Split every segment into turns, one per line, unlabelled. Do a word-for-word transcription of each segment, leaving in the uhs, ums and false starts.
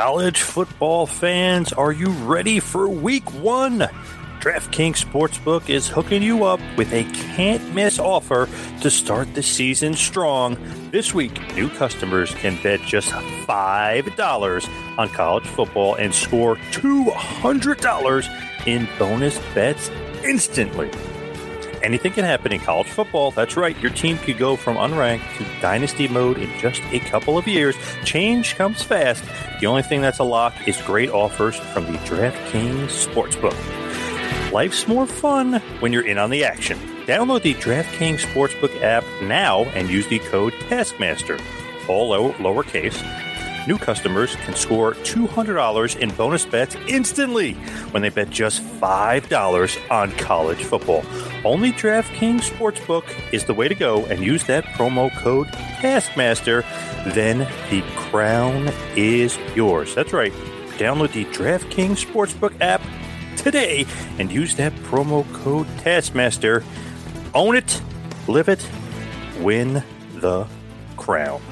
College football fans, are you ready for week one? DraftKings Sportsbook is hooking you up with a can't-miss offer to start the season strong. This week, new customers can bet just five dollars on college football and score two hundred dollars in bonus bets instantly. Anything can happen in college football. That's right. Your team could go from unranked to dynasty mode in just a couple of years. Change comes fast. The only thing that's a lock is great offers from the DraftKings Sportsbook. Life's more fun when you're in on the action. Download the DraftKings Sportsbook app now and use the code Taskmaster, all low, lowercase. New customers can score two hundred dollars in bonus bets instantly when they bet just five dollars on college football. Only DraftKings Sportsbook is the way to go, and use that promo code Taskmaster. Then the crown is yours. That's right. Download the DraftKings Sportsbook app today and use that promo code Taskmaster. Own it, live it, win the crown.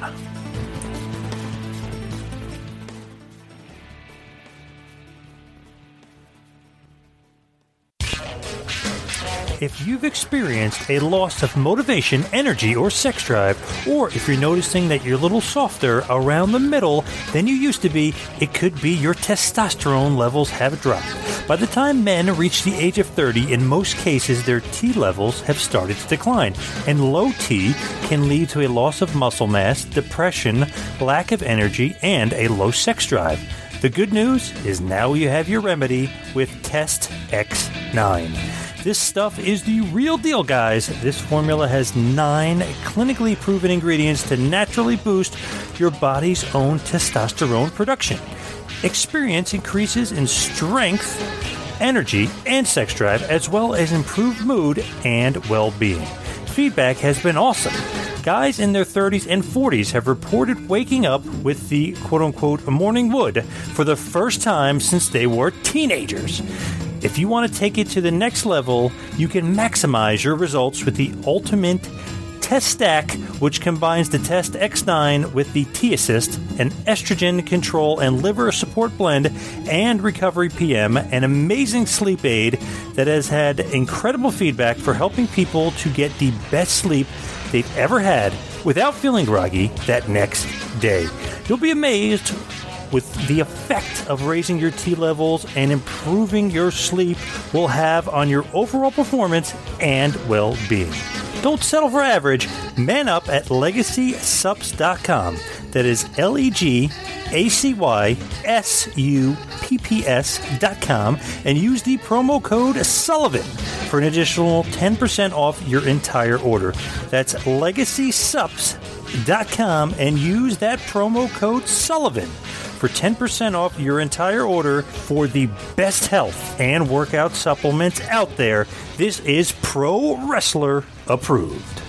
If you've experienced a loss of motivation, energy, or sex drive, or if you're noticing that you're a little softer around the middle than you used to be, it could be your testosterone levels have dropped. By the time men reach the age of thirty, in most cases their T levels have started to decline, and low T can lead to a loss of muscle mass, depression, lack of energy, and a low sex drive. The good news is now you have your remedy with Test X nine. This stuff is the real deal, guys. This formula has nine clinically proven ingredients to naturally boost your body's own testosterone production. Experience increases in strength, energy, and sex drive, as well as improved mood and well-being. Feedback has been awesome. Guys in their thirties and forties have reported waking up with the quote-unquote morning wood for the first time since they were teenagers. If you want to take it to the next level, you can maximize your results with the Ultimate Test Stack, which combines the Test X nine with the T-Assist, an estrogen control and liver support blend, and Recovery P M, an amazing sleep aid that has had incredible feedback for helping people to get the best sleep they've ever had without feeling groggy that next day. You'll be amazed with the effect of raising your T levels and improving your sleep will have on your overall performance and well-being. Don't settle for average. Man up at legacy sups dot com. That is L E G A C Y S U P P S dot com and use the promo code Sullivan for an additional ten percent off your entire order. That's legacy sups dot com and use that promo code Sullivan for ten percent off your entire order for the best health and workout supplements out there. This is Pro Wrestler approved.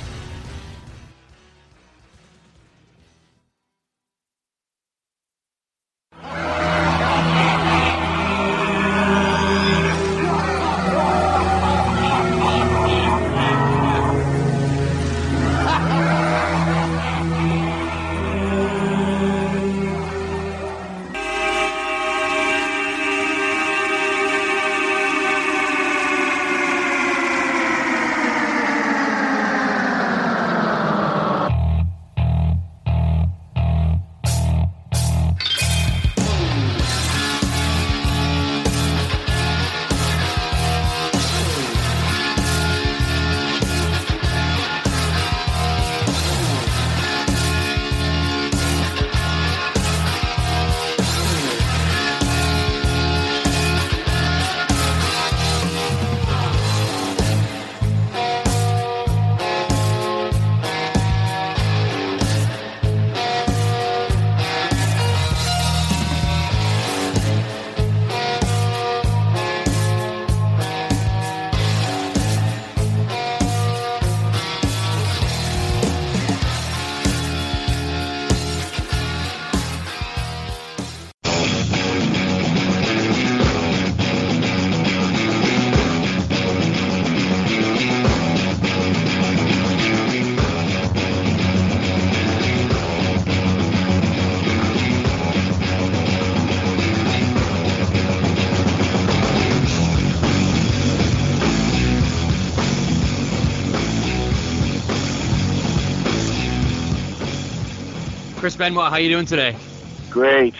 Chris Benoit, how you doing today?
Great.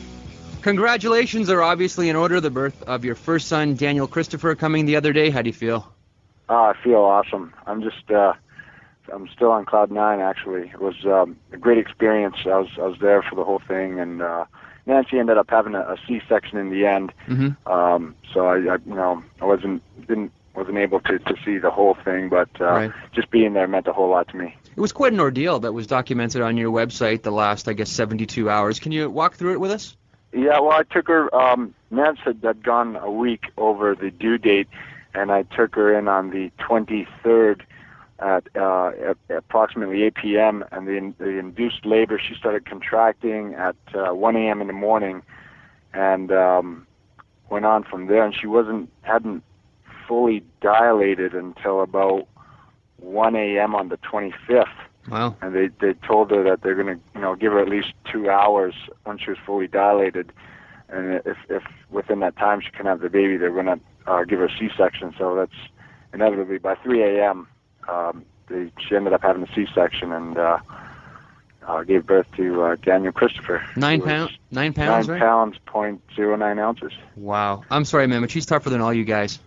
Congratulations are obviously in order. The birth of your first son, Daniel Christopher, coming the other day. How do you feel?
Oh, I feel awesome. I'm just, uh, I'm still on cloud nine. Actually, it was um, a great experience. I was, I was there for the whole thing, and uh, Nancy ended up having a, a C-section in the end.
Mm-hmm.
Um, so I, I, you know, I wasn't, didn't, wasn't able to, to see the whole thing, but uh,
right.
just being there meant a whole lot to me.
It was quite an ordeal that was documented on your website the last, I guess, seventy-two hours. Can you walk through it with us?
Yeah, well, I took her, um, Nancy had, had gone a week over the due date, and I took her in on the twenty-third at, uh, at approximately eight p.m., and the, the induced labor, she started contracting at uh, one a.m. in the morning, and um, went on from there, and she wasn't, hadn't fully dilated until about one a.m. on the twenty-fifth.
Wow.
And they, they told her that they're going to, you know, give her at least two hours once she was fully dilated. And if, if within that time she can have the baby, they're going to uh, give her a C-section. So that's inevitably by three a.m. Um, they, she ended up having a C-section and uh, uh, gave birth to uh, Daniel Christopher.
Nine pounds? Nine pounds,
Nine
right?
pounds, point zero nine ounces.
Wow. I'm sorry, man, but she's tougher than all you guys.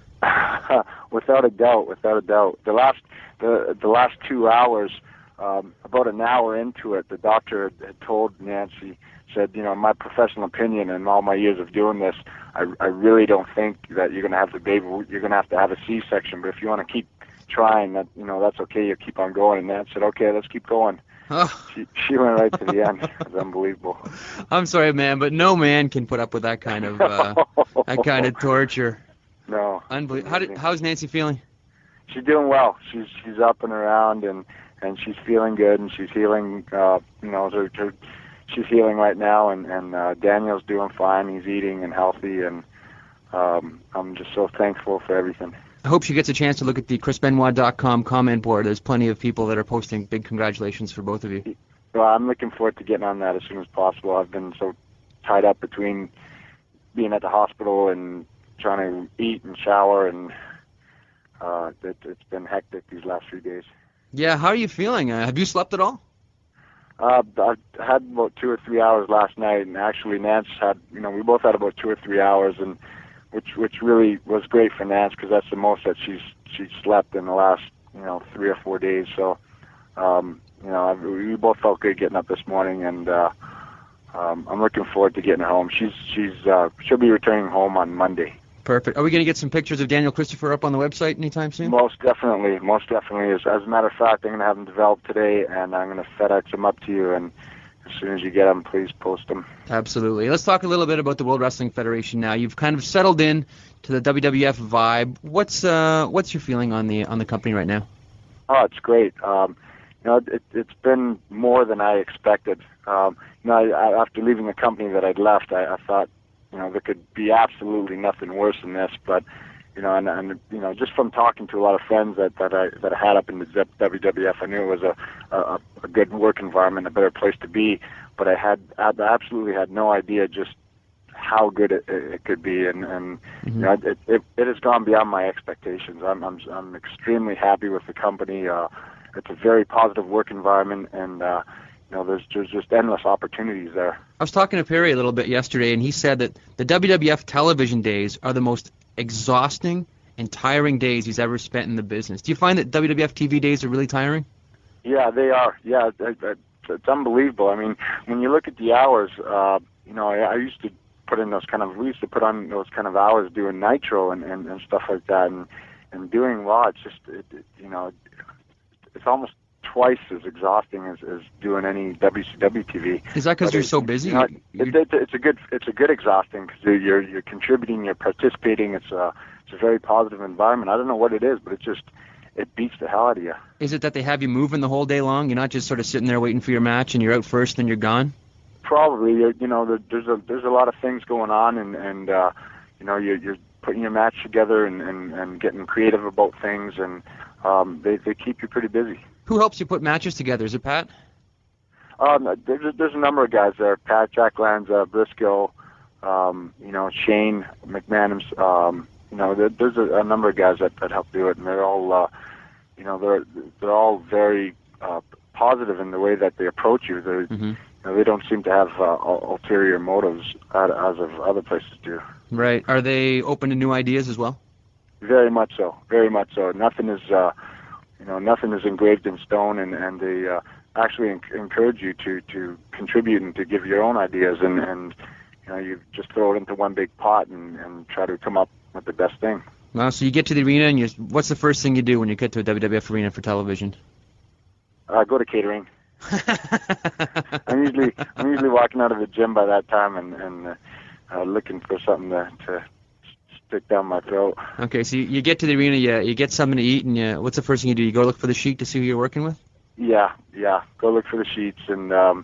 Without a doubt, without a doubt. The last, the the last two hours, um, about an hour into it, the doctor had told Nancy, said, you know, in my professional opinion and all my years of doing this, I, I really don't think that you're going to have the baby. You're going to have to have a C-section. But if you want to keep trying, that you know, that's okay. You keep on going. And Nancy said, okay, let's keep going.
Oh.
She, she went right to the end. It was unbelievable.
I'm sorry, man, but no man can put up with that kind of uh, that kind of torture.
No.
Unbelievable. How did, how's Nancy feeling?
She's doing well. She's she's up and around, and, and she's feeling good, and she's healing. Uh, you know, her, her, she's healing right now, and and uh, Daniel's doing fine. He's eating and healthy, and um, I'm just so thankful for everything.
I hope she gets a chance to look at the chris benoit dot com comment board. There's plenty of people that are posting big congratulations for both of you.
Well, I'm looking forward to getting on that as soon as possible. I've been so tied up between being at the hospital and trying to eat and shower, and uh, it, it's been hectic these last few days.
Yeah, how are you feeling? Uh, have you slept at all?
Uh, I had about two or three hours last night, and actually Nance had, you know, we both had about two or three hours, and which which really was great for Nance because that's the most that she's she's slept in the last, you know, three or four days. So, um, you know, I, we both felt good getting up this morning, and uh, um, I'm looking forward to getting her home. She's she's uh, she'll be returning home on Monday.
Perfect. Are we going to get some pictures of Daniel Christopher up on the website anytime soon?
Most definitely. Most definitely. As, as a matter of fact, I'm going to have them developed today, and I'm going to FedEx them up to you. And as soon as you get them, please post them.
Absolutely. Let's talk a little bit about the World Wrestling Federation now. You've kind of settled in to the W W F vibe. What's uh, what's your feeling on the on the company right now?
Oh, it's great. Um, you know, it, it's been more than I expected. Um, you know, I, I, after leaving the company that I'd left, I, I thought, you know, there could be absolutely nothing worse than this. But, you know, and, and you know, just from talking to a lot of friends that, that I that I had up in the W W F, I knew it was a, a, a good work environment, a better place to be. But I had I absolutely had no idea just how good it, it could be, and, and mm-hmm. you know, it, it it has gone beyond my expectations. I'm I'm I'm extremely happy with the company. Uh, it's a very positive work environment, and uh, you know, there's there's just endless opportunities there. I
was talking to Perry a little bit yesterday, and he said that the W W F television days are the most exhausting and tiring days he's ever spent in the business. Do you find that W W F T V days are really tiring?
Yeah, they are. Yeah, it, it, it's unbelievable. I mean, when you look at the hours, uh, you know, I, I used to put in those kind of, we used to put on those kind of hours doing Nitro and, and, and stuff like that, and, and doing Raw, it's just, it, it, you know, it's almost twice as exhausting as, as doing any W C W T V.
Is that because you're so busy?
You know, it, it, it's a good it's a good exhausting because you're you're contributing, you're participating. It's a it's a very positive environment. I don't know what it is, but it just it beats the hell out of you.
Is it that they have you moving the whole day long? You're not just sort of sitting there waiting for your match and you're out first and you're gone?
Probably. You know, there's a there's a lot of things going on, and and uh, you know, you're you're putting your match together and, and, and getting creative about things, and um, they they keep you pretty busy.
Who helps you put matches together? Is it Pat?
Um, there's, there's a number of guys there. Pat, Jack Lanza, Briscoe, um, you know, Shane McManus. Um, you know, there, there's a, a number of guys that, that help do it, and they're all, uh, you know, they're they're all very uh, positive in the way that they approach you. They're, mm-hmm. know, they don't seem to have uh, ulterior motives as of other places do.
Right. Are they open to new ideas as well?
Very much so. Very much so. Nothing is, uh, you know, nothing is engraved in stone, and and they uh, actually enc- encourage you to to contribute and to give your own ideas, and and you know, you just throw it into one big pot and and try to come up with the best thing.
Well, so you get to the arena, and you what's the first thing you do when you get to a W W F arena for television?
I uh, go to catering. I'm usually I'm usually walking out of the gym by that time and and uh, uh, looking for something to, to stick down my throat.
Okay, so you, you get to the arena, you you get something to eat, and you, what's the first thing you do? You go look for the sheet to see who you're working with?
Yeah, yeah. Go look for the sheets and um,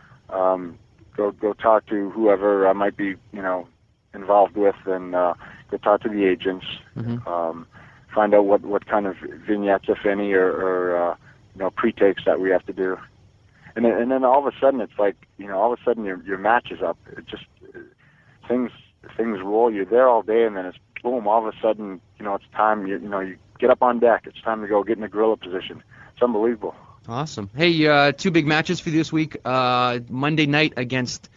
um, go go talk to whoever I might be, you know, involved with, and uh, go talk to the agents.
Mm-hmm.
Um, find out what, what kind of vignettes, if any, or, or uh, you know, pre-takes that we have to do. And then, and then all of a sudden, it's like, you know, all of a sudden your your match is up. It just things things roll. You're there all day, and then it's boom. All of a sudden, you know, it's time. You, you know, you get up on deck. It's time to go get in the gorilla position. It's unbelievable.
Awesome. Hey, uh, two big matches for you this week. Uh, Monday night against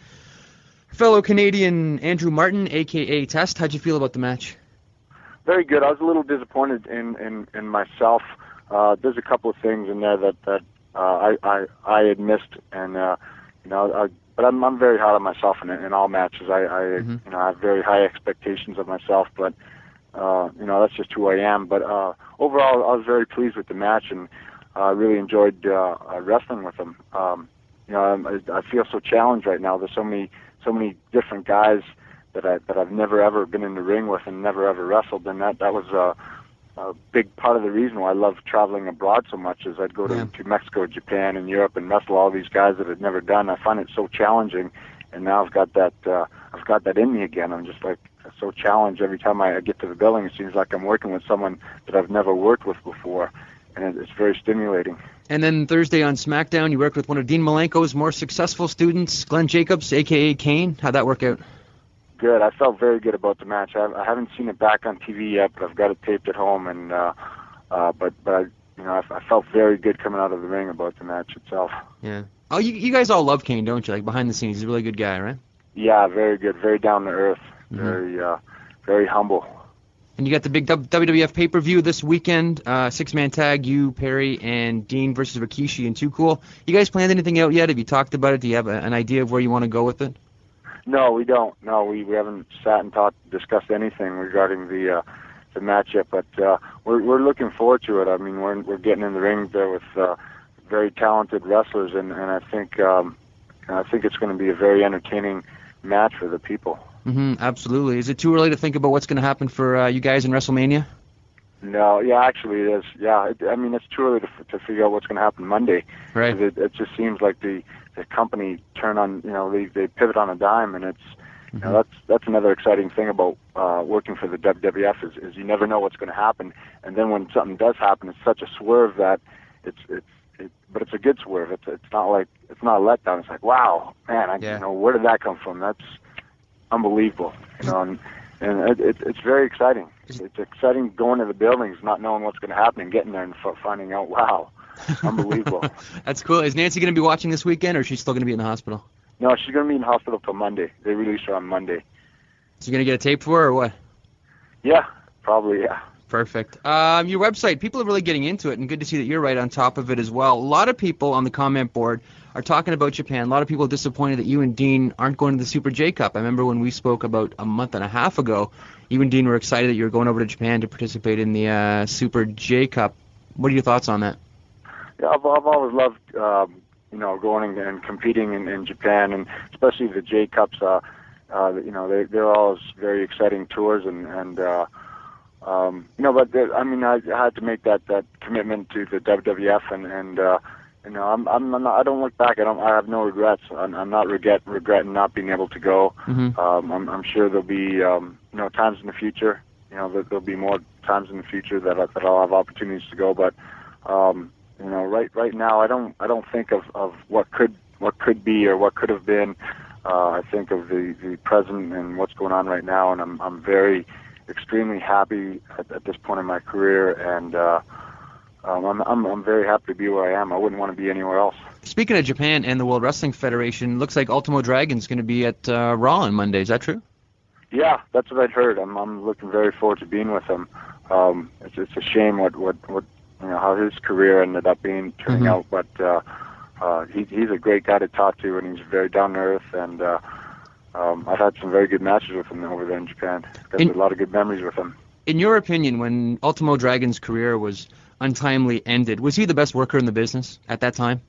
fellow Canadian Andrew Martin, a k a. Test. How'd you feel about the match?
Very good. I was a little disappointed in in, in myself. Uh, there's a couple of things in there that that. Uh, I, I I had missed, and uh, you know, I, but I'm I'm very hard on myself in in all matches. I, I mm-hmm. you know I have very high expectations of myself, but uh, you know that's just who I am. But uh, overall, I was very pleased with the match, and I uh, really enjoyed uh, wrestling with him. Um, you know, I, I feel so challenged right now. There's so many so many different guys that I that I've never ever been in the ring with and never ever wrestled, and that that was uh, a big part of the reason why I love traveling abroad so much is I'd go to,
yeah.
to Mexico, Japan, and Europe and wrestle all these guys that I'd never done. I find it so challenging, and now I've got that uh, I've got that in me again. I'm just like so challenged every time I get to the building. It seems like I'm working with someone that I've never worked with before, and it, it's very stimulating.
And then Thursday on SmackDown, you worked with one of Dean Malenko's more successful students, Glenn Jacobs, a k a. Kane. How'd that work out?
Good. I felt very good about the match. I, I haven't seen it back on T V yet, but I've got it taped at home. And uh, uh, but but I, you know, I, I felt very good coming out of the ring about the match itself.
Yeah. Oh, you you guys all love Kane, don't you? Like behind the scenes, he's a really good guy, right?
Yeah, very good. Very down to earth.
Mm-hmm.
Very uh, very humble.
And you got the big W W F pay-per-view this weekend, uh, six-man tag, you, Perry, and Dean versus Rikishi and Too Cool. You guys planned anything out yet? Have you talked about it? Do you have a, an idea of where you want to go with it?
No, we don't. No, we, we haven't sat and talked, discussed anything regarding the uh, the match yet. But uh, we're we're looking forward to it. I mean, we're we're getting in the ring there with uh, very talented wrestlers, and, and I think um, I think it's going to be a very entertaining match for the people.
Mm-hmm, absolutely. Is it too early to think about what's going to happen for uh, you guys in WrestleMania?
No, yeah, actually it is. Yeah, it, I mean, it's too early to, to figure out what's going to happen Monday.
Right.
It, it just seems like the, the company turn on, you know, they, they pivot on a dime, and it's, mm-hmm. you know, that's that's another exciting thing about uh, working for the W W F is, is you never know what's going to happen, and then when something does happen, it's such a swerve that it's it's it, but it's a good swerve. It's it's not like it's not a letdown. It's like, wow, man, I
yeah.
you know, where did that come from? That's unbelievable, you know, and and it, it, it's very exciting. It's exciting going to the buildings, not knowing what's going to happen, and getting there and f- finding out, wow, unbelievable.
That's cool. Is Nancy going to be watching this weekend, or is she still going to be in the hospital?
No, she's going to be in the hospital till Monday. They release her on Monday.
So you're going to get a tape for her, or what?
Yeah, probably, yeah.
Perfect. Um, your website, people are really getting into it, and good to see that you're right on top of it as well. A lot of people on the comment board are talking about Japan. A lot of people are disappointed that you and Dean aren't going to the Super J Cup. I remember when we spoke about a month and a half ago, you and Dean were excited that you were going over to Japan to participate in the uh, Super J Cup. What are your thoughts on that?
Yeah, I've, I've always loved, um, you know, going and competing in, in Japan, and especially the J Cups. Uh, uh, you know, they, they're always very exciting tours, and and uh, um, you know, but I mean, I had to make that, that commitment to the W W F, and and uh, you know, I'm I'm not, I don't look back. I don't. I have no regrets. I'm, I'm not regret regretting not being able to go.
Mm-hmm.
Um, I'm, I'm sure there'll be um, you know times in the future. You know, there, there'll be more times in the future that I, that I'll have opportunities to go. But um, you know, right right now, I don't I don't think of, of what could what could be or what could have been. Uh, I think of the, the present and what's going on right now, and I'm I'm very extremely happy at, at this point in my career, and uh, um, I'm I'm I'm very happy to be where I am. I wouldn't want to be anywhere else.
Speaking of Japan and the World Wrestling Federation, looks like Ultimo Dragon's going to be at uh, Raw on Monday. Is that true?
Yeah, that's what I'd heard. I'm I'm looking very forward to being with him. Um, it's it's a shame what what what you know how his career ended up being turning
Mhm.
out, but uh, uh, he he's a great guy to talk to, and he's very down to earth. And uh, um, I've had some very good matches with him over there in Japan. Got
In-
a lot of good memories with him.
In your opinion, when Ultimo Dragon's career was untimely ended, was he the best worker in the business at that time?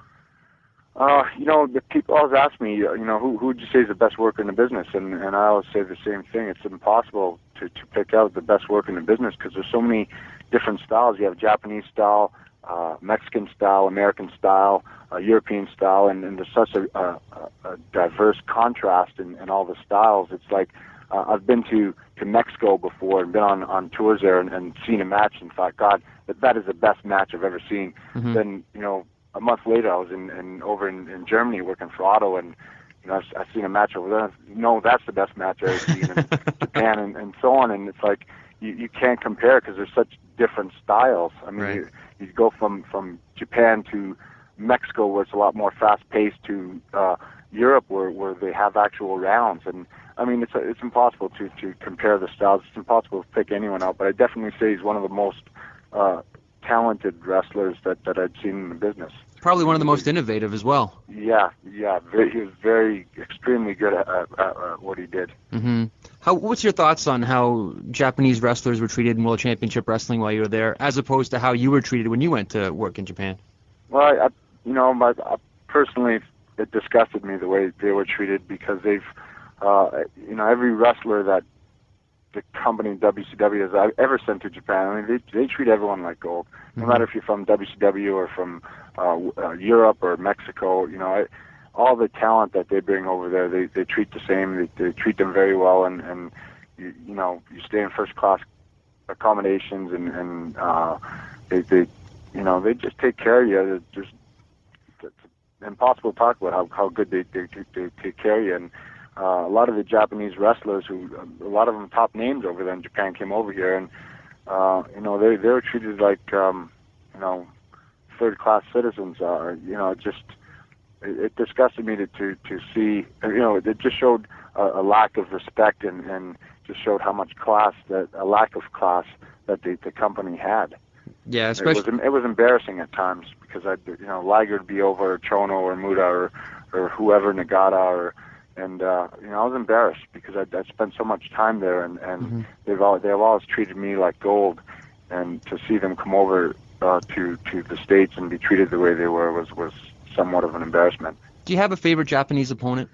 Uh, you know, the people always ask me, uh, you know, who who would you say is the best worker in the business? And and I always say the same thing. It's impossible to, to pick out the best worker in the business because there's so many different styles. You have Japanese style, uh, Mexican style, American style, uh, European style, and, and there's such a, a, a diverse contrast in, in all the styles. It's like uh, I've been to, to Mexico before and been on, on tours there and, and seen a match and thought, God, that, that is the best match I've ever seen.
Mhm.
Then, you know, a month later I was in, in over in, in Germany working for Otto, and you know, I've, I've seen a match over there. No, that's the best match I've ever seen in Japan, and, and so on. And it's like you, you can't compare because there's such different styles. I mean,
Right.
you, you go from, from Japan to Mexico, where it's a lot more fast-paced, to uh, Europe, where, where they have actual rounds. And I mean, it's it's impossible to, to compare the styles. It's impossible to pick anyone out. But I definitely say he's one of the most uh, talented wrestlers that, that I'd seen in the business.
Probably one of the most innovative as well.
Yeah, yeah, very, he was very, extremely good at, at, at, at what he did.
hmm How? What's your thoughts on how Japanese wrestlers were treated in World Championship Wrestling while you were there, as opposed to how you were treated when you went to work in Japan?
Well, I, I, you know, my, I personally, it disgusted me the way they were treated because they've, uh, you know, every wrestler that the company W C W has ever sent to Japan, I mean, they they treat everyone like gold, no
Mhm.
matter if you're from W C W or from uh, uh, Europe or Mexico. You know, I, all the talent that they bring over there, they they treat the same. They, they treat them very well, and and you, you know, you stay in first class accommodations, and and uh, they they you know they just take care of you. It's just it's impossible to talk about how how good they they, they take care of you. And Uh, a lot of the Japanese wrestlers, who a lot of them top names over there in Japan, came over here, and uh, you know they they were treated like um, you know third class citizens. Uh, you know, it just it, it disgusted me to, to to see. You know, it just showed a, a lack of respect, and, and just showed how much class that a lack of class that the, the company had.
Yeah,
It
especially.
was it was embarrassing at times because I you know Liger would be over, or Chono, or Muda, or or whoever, Nagata, or and uh, you know I was embarrassed because I I spent so much time there, and, and
Mhm.
they've all they've always treated me like gold, and to see them come over uh, to to the States and be treated the way they were was was somewhat of an embarrassment.
Do you have a favorite Japanese opponent?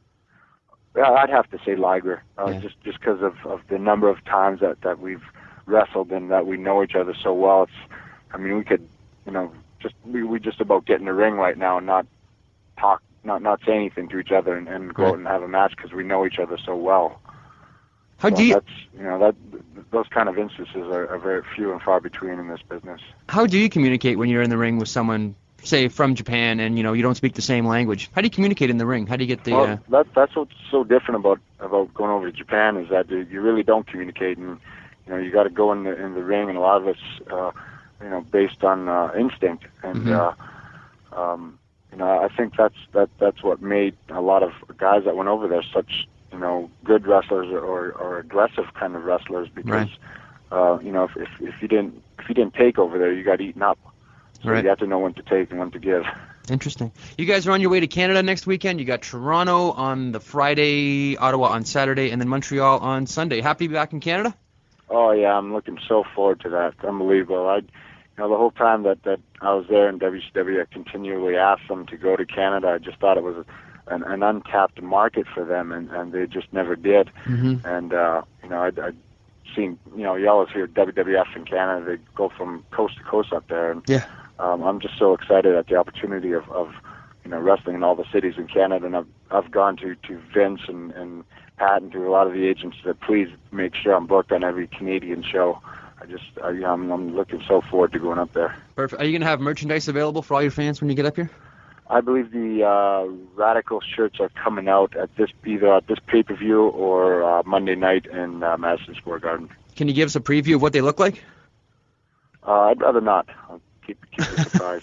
Yeah, I'd have to say Liger, uh,
Yeah.
just just because of, of the number of times that, that we've wrestled and that we know each other so well. It's, I mean, we could, you know, just we we just about get in the ring right now and not talk, not not say anything to each other, and, and go
Right.
out and have a match because we know each other so well.
How
So
do you
That's you know that those kind of instances are, are very few and far between in this business.
how do you communicate when you're in the ring with someone, say from Japan, and you know you don't speak the same language? How do you communicate in the ring? How do you get the?
Well,
Uh,
that, that's what's so different about, about going over to Japan is that you you really don't communicate, and you know you got to go in the in the ring, and a lot of it's uh, you know based on uh, instinct, and
Mhm.
uh, um, you know I think that's that that's what made a lot of guys that went over there such you know good wrestlers or or aggressive kind of wrestlers because uh, you know if, if if you didn't if you didn't take over there, you got eaten up. So
Right.
you have to know when to take and when to give.
Interesting. You guys are on your way to Canada next weekend. You got Toronto on the Friday, Ottawa on Saturday, and then Montreal on Sunday. Happy to be back in Canada?
Oh yeah, I'm looking so forward to that. It's unbelievable. I, you know, the whole time that, that I was there in W C W, I continually asked them to go to Canada. I just thought it was an, an untapped market for them, and, and they just never did.
Mm-hmm.
And uh, you know, I'd, I'd seen, you know, you always hear W W F in Canada. They go from coast to coast up there, and
Yeah.
um, I'm just so excited at the opportunity of, of you know wrestling in all the cities in Canada. And I've I've gone to, to Vince and, and Pat and to a lot of the agents that please make sure I'm booked on every Canadian show. I just I, you know, I'm, I'm looking so forward to going up there.
Perfect. Are you going to have merchandise available for all your fans when you get up here?
I believe the uh, Radical shirts are coming out at this either at this pay-per-view or uh, Monday night in uh, Madison Square Garden.
Can you give us a preview of what they look like?
Uh, I'd rather not. I'll keep keep it a surprise.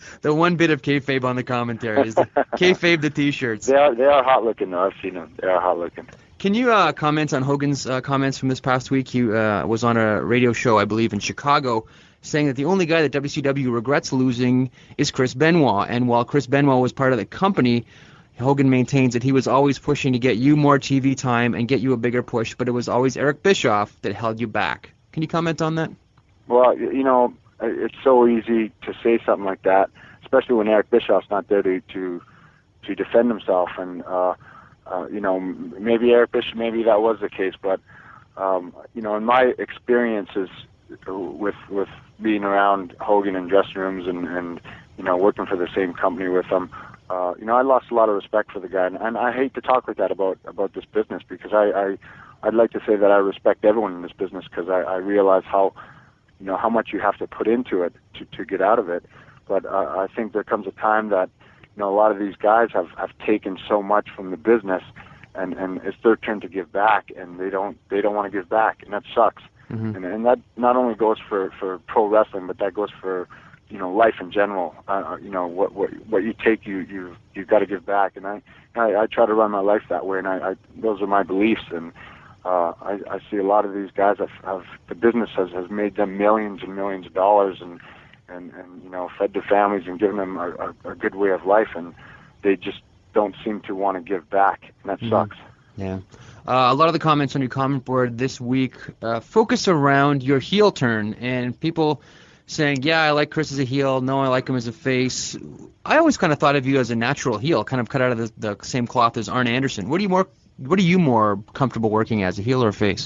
The one bit of kayfabe on the commentary is the kayfabe the T-shirts.
They are they are hot looking though. I've seen them. They are hot looking.
Can you uh, comment on Hogan's uh, comments from this past week? He uh, was on a radio show, I believe, in Chicago, saying that the only guy that W C W regrets losing is Chris Benoit. And while Chris Benoit was part of the company, Hogan maintains that he was always pushing to get you more T V time and get you a bigger push, but it was always Eric Bischoff that held you back. Can you comment on that?
Well, you know, it's so easy to say something like that, especially when Eric Bischoff's not there to to, to defend himself. And, uh, uh, you know, maybe Eric Bischoff, maybe that was the case, but, um, you know, in my experiences with with being around Hogan in dressing rooms and, and you know, working for the same company with him, uh, you know, I lost a lot of respect for the guy. And, and I hate to talk like that about, about this business because I, I, I'd like to say that I respect everyone in this business because I, I realize how, you know, how much you have to put into it to, to get out of it. But uh, I think there comes a time that, you know, a lot of these guys have, have taken so much from the business and, and it's their turn to give back and they don't they don't want to give back and that sucks. Mm-hmm. And, and that not only goes for, for pro wrestling, but that goes for, you know, life in general. Uh, you know, what, what what you take, you you you've got to give back. And I, I, I try to run my life that way, and I, I those are my beliefs. And uh, I, I see a lot of these guys have, have the business has, has made them millions and millions of dollars, and and, and you know, fed their families and given them a, a, a good way of life, and they just don't seem to want to give back, and that mm-hmm. sucks.
Yeah. Uh, a lot of the comments on your comment board this week uh, focus around your heel turn and people saying, yeah, I like Chris as a heel. No, I like him as a face. I always kind of thought of you as a natural heel, kind of cut out of the, the same cloth as Arn Anderson. What are you more What are you more comfortable working as, a heel or a face?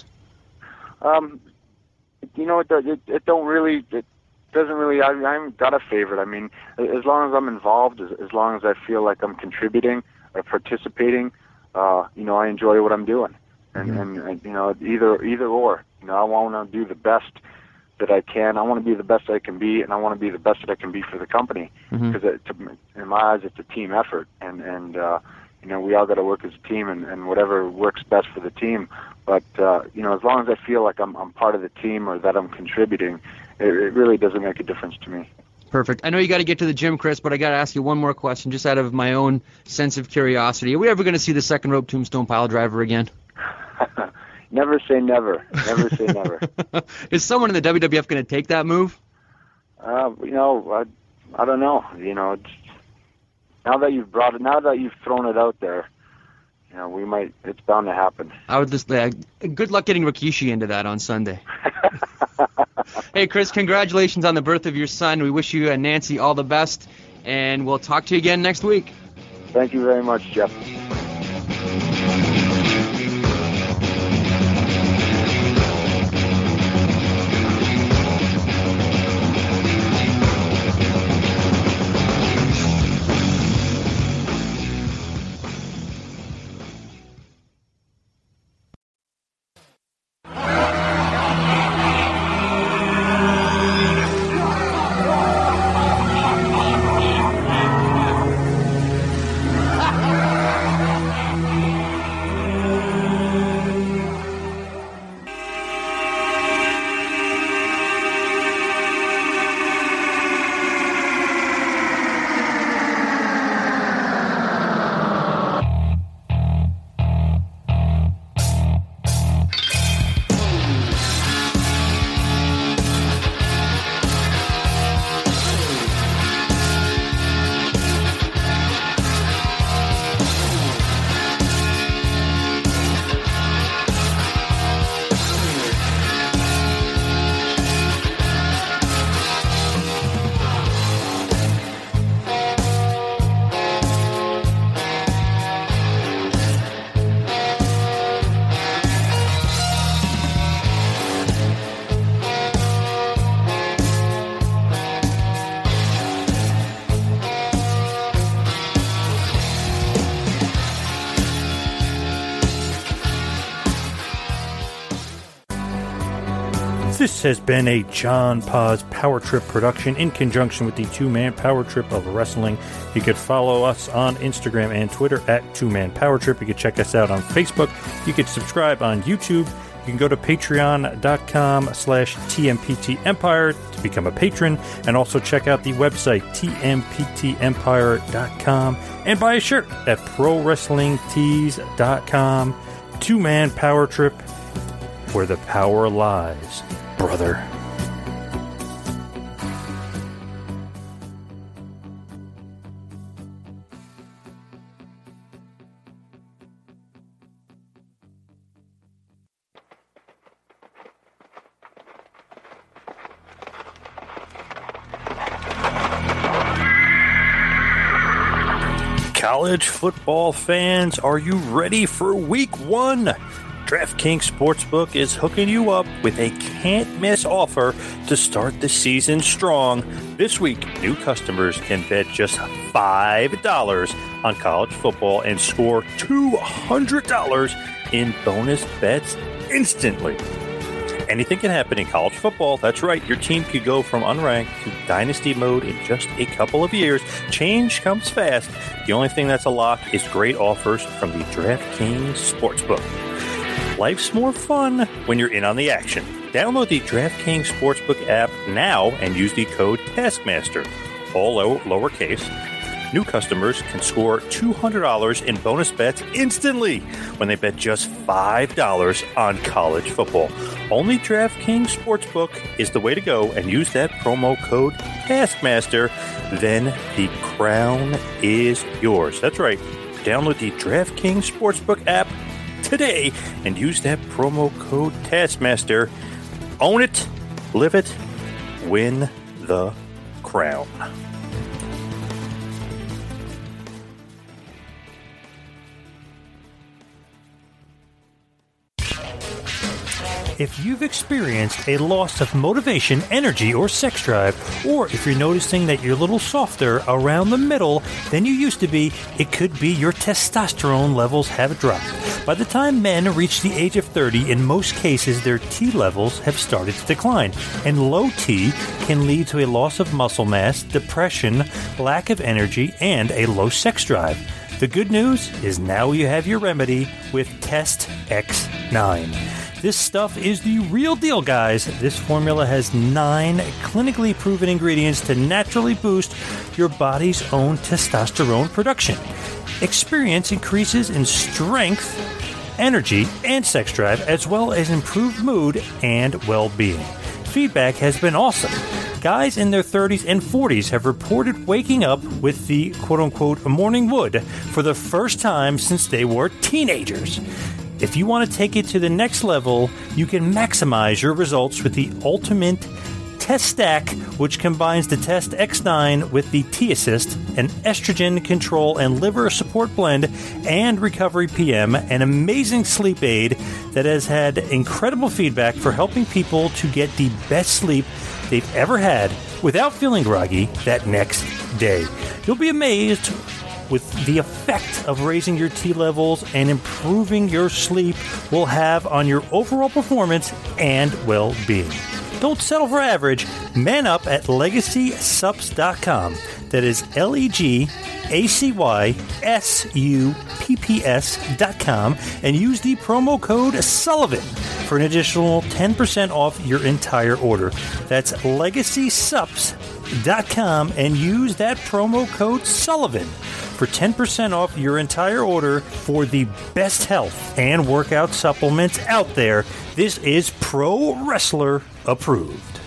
Um, you know, it, it, it don't really, it doesn't really, I, I'm got a favorite. I mean, as long as I'm involved, as, as long as I feel like I'm contributing or participating, uh, you know, I enjoy what I'm doing. And, mm-hmm. and, and, you know, either either or. You know, I want to do the best that I can. I want to be the best I can be, and I want to be the best that I can be for the company. Because mm-hmm. in my eyes, it's a team effort. And, and uh, you know, we all got to work as a team and, and whatever works best for the team. But, uh, you know, as long as I feel like I'm, I'm part of the team or that I'm contributing, it, it really doesn't make a difference to me.
Perfect. I know you got to get to the gym, Chris, but I got to ask you one more question just out of my own sense of curiosity. Are we ever going to see the second rope tombstone pile driver again?
Never say never. Never say never.
Is someone in the W W F going to take that move?
Uh, you know, I, I don't know. You know, it's, now that you've brought it, now that you've thrown it out there, you know, we might. It's bound to happen.
I would just. Uh, good luck getting Rikishi into that on Sunday. Hey, Chris, congratulations on the birth of your son. We wish you and Nancy all the best, and we'll talk to you again next week.
Thank you very much, Jeff.
This has been a John Paz Power Trip production in conjunction with the Two-Man Power Trip of Wrestling. You could follow us on Instagram and Twitter at Two-Man Power Trip. You could check us out on Facebook. You could subscribe on YouTube. can go to patreon.com slash TMPT Empire to become a patron, and also check out the website T M P T empire dot com and buy a shirt at pro wrestling tees dot com. Two-man power trip where the power lies, brother.
College football fans, are you ready for week one? DraftKings Sportsbook is hooking you up with a can't-miss offer to start the season strong. This week, new customers can bet just five dollars on college football and score two hundred dollars in bonus bets instantly. Anything can happen in college football. That's right. Your team could go from unranked to dynasty mode in just a couple of years. Change comes fast. The only thing that's a lock is great offers from the DraftKings Sportsbook. Life's more fun when you're in on the action. Download the DraftKings Sportsbook app now and use the code Taskmaster, all low, lowercase. New customers can score two hundred dollars in bonus bets instantly when they bet just five dollars on college football. Only DraftKings Sportsbook is the way to go, and use that promo code Taskmaster. Then the crown is yours. That's right. Download the DraftKings Sportsbook app today and use that promo code Taskmaster. Own it, live it, win the crown.
If you've experienced a loss of motivation, energy, or sex drive, or if you're noticing that you're a little softer around the middle than you used to be, it could be your testosterone levels have dropped. By the time men reach the age of thirty, in most cases their T levels have started to decline, and low T can lead to a loss of muscle mass, depression, lack of energy, and a low sex drive. The good news is now you have your remedy with Test X nine. This stuff is the real deal, guys. This formula has nine clinically proven ingredients to naturally boost your body's own testosterone production. Experience increases in strength, energy, and sex drive, as well as improved mood and well-being. Feedback has been awesome. Guys in their thirties and forties have reported waking up with the quote-unquote morning wood for the first time since they were teenagers. If you want to take it to the next level, you can maximize your results with the Ultimate Test Stack, which combines the Test X nine with the T-Assist, an estrogen control and liver support blend, and Recovery P M, an amazing sleep aid that has had incredible feedback for helping people to get the best sleep they've ever had without feeling groggy that next day. You'll be amazed with the effect of raising your T levels and improving your sleep will have on your overall performance and well-being. Don't settle for average. Man up at legacy sups dot com. That is L E G A C Y S U P P S dot com, and use the promo code Sullivan for an additional ten percent off your entire order. That's legacy sups dot com, and use that promo code Sullivan for ten percent off your entire order for the best health and workout supplements out there. This is Pro Wrestler approved.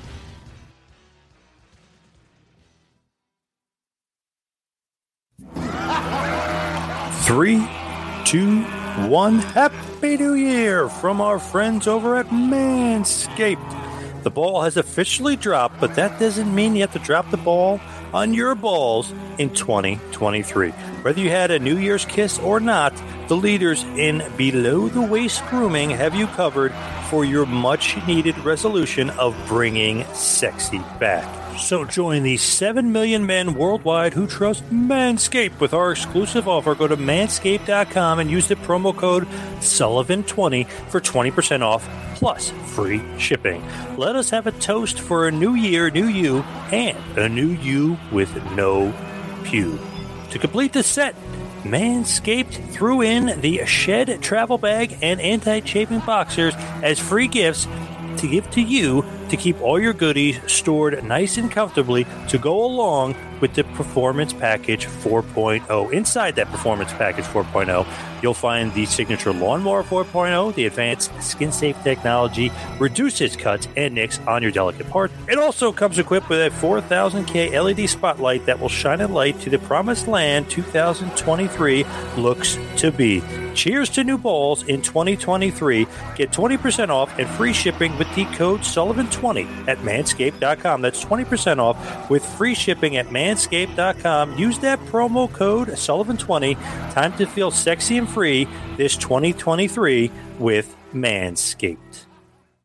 Three, two, one. Happy New Year from our friends over at Manscaped. The ball has officially dropped, but that doesn't mean you have to drop the ball on your balls in twenty twenty-three. Whether you had a New Year's kiss or not, the leaders in below-the-waist grooming have you covered for your much-needed resolution of bringing sexy back. So join the seven million men worldwide who trust Manscaped with our exclusive offer. Go to manscaped dot com and use the promo code Sullivan twenty for twenty percent off plus free shipping. Let us have a toast for a new year, new you, and a new you with no pube. To complete the set,
Manscaped threw in the Shed travel bag and anti-chafing boxers as free gifts to give to you to keep all your goodies stored nice and comfortably to go along with the Performance Package four point oh. Inside that Performance Package four point oh, you'll find the Signature Lawnmower four point oh, the advanced skin-safe technology, reduces cuts and nicks on your delicate parts. It also comes equipped with a four thousand K L E D spotlight that will shine a light to the promised land two thousand twenty-three looks to be. Cheers to new balls in twenty twenty-three. Get twenty percent off and free shipping with the code Sullivan twenty at manscaped dot com. That's twenty percent off with free shipping at manscaped dot com. Use that promo code Sullivan twenty. Time to feel sexy and free this twenty twenty-three with Manscaped.